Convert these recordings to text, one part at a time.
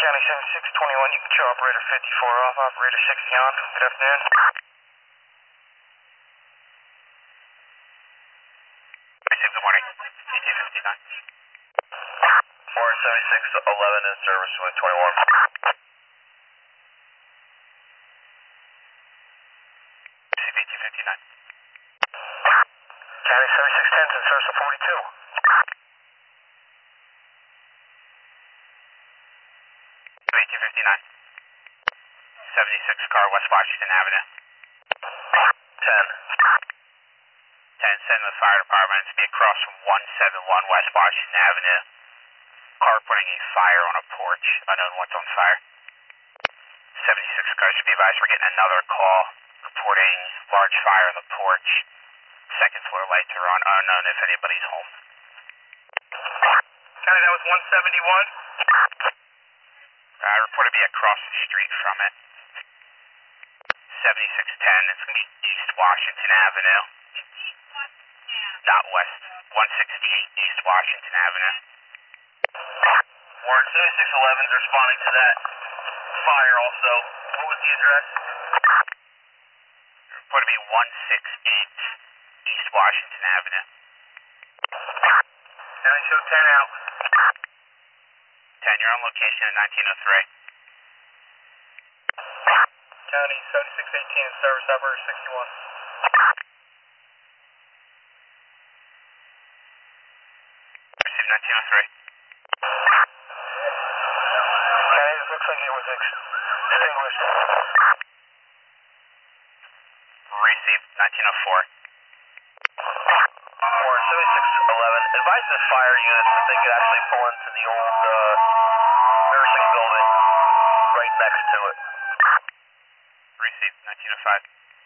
County 7621, you can show operator 54 off, operator 60 on. Good afternoon. Good morning. 1859. 47611 in service with 21. Receive 1859. County 7610 in service with 42. 1859. 76 car, West Washington Avenue. 10. 10, send the fire department to be across from 171 West Washington Avenue. Car putting a fire on a porch. Unknown what's on fire. 76 car should be advised we're getting another call reporting large fire on the porch. Second floor lights are on. Unknown if anybody's home. County, that was 171. Report to be across the street from it. 7610, it's going to be East Washington Avenue. Not West 168 East Washington Avenue. Warren 7611 is responding to that fire also. What was the address? Report to be 168 East Washington Avenue. County, show 10 out. 10, you're on location at 1903. County 7618 in service, operator 61. Receive 1903. County, this looks like it was extinguished. Receive 1904. Warren 7611, advise the fire units that they could actually pull into the old nursing building right next to it. Receive 1905.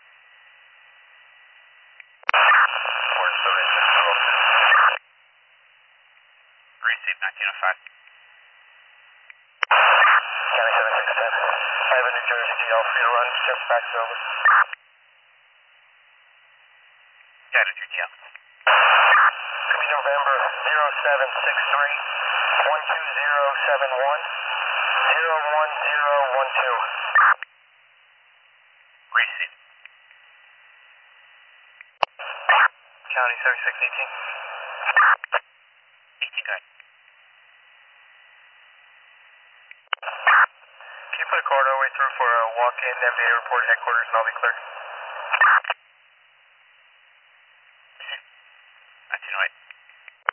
Warren 7612. Receive 1905. County 7610. I have a New Jersey GL for you to run. Shift back over. Got it, your deal. Could be November 0763 12071 01012. Receive. County 7618. 18, good. Can you put a car all the way through for a walk-in, MDA report headquarters, and I'll be clear?